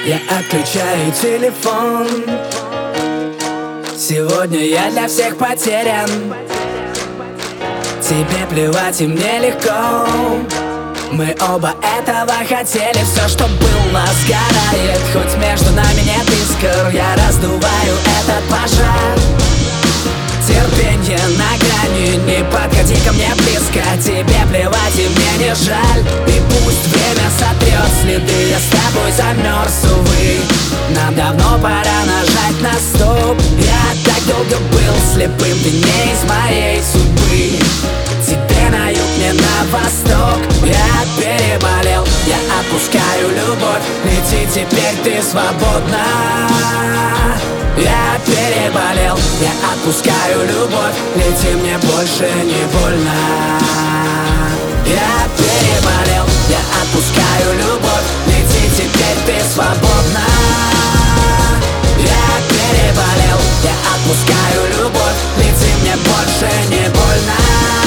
Я отключаю телефон. Сегодня я для всех потерян. Тебе плевать и мне легко. Мы оба этого хотели. Все, что было, сгорает. Хоть между нами нет искр, я раздуваю этот пожар. Терпенье на грани, не подходи ко мне близко. Тебе плевать и мне не жаль. И пусть время сотрет следы, я с тобой замерз, увы. Нам давно пора нажать на стоп. Я так долго был слепым, ты не из моей судьбы. Тебе на юг, мне на восток. Я переболел, я отпускаю любовь. Лети, теперь ты свободна. Я переболел, я отпускаю любовь. Лети, мне больше не больно. Я переболел, я отпускаю любовь. Лети, теперь ты свободна. Я переболел, я отпускаю любовь. Лети, мне больше не больно.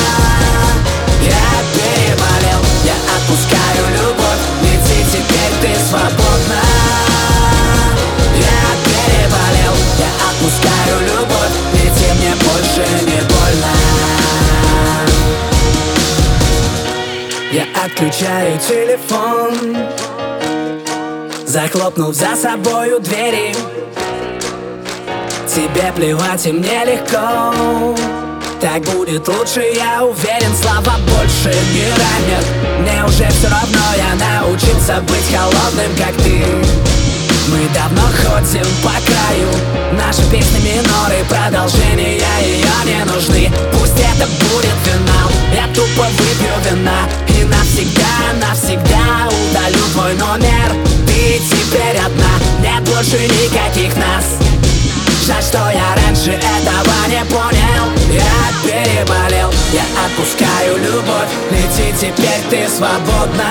Я переболел, я отпускаю любовь. Лети, теперь ты свободна. Я переболел, я отпускаю любовь. Лети, мне больше не больно. Я отключаю телефон, захлопнув за собою двери. Тебе плевать и мне легко. Так будет лучше, я уверен. Слова больше не ранят. Мне уже все равно, я научился быть холодным, как ты. Мы давно ходим по краю. Наши песни миноры, продолжения ее не нужны. Пусть это будет финал. Я тупо выпью вина и навсегда, навсегда удалю твой номер. Ты теперь одна, нет больше никаких нас. Жаль, что я раньше этого не понял. Я переболел, я отпускаю любовь. Лети, теперь ты свободна.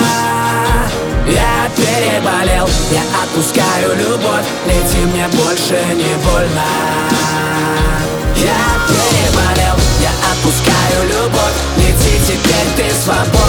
Я переболел, я отпускаю любовь. Лети, мне больше не больно. Я переболел, я отпускаю любовь. Лети, теперь ты свободна.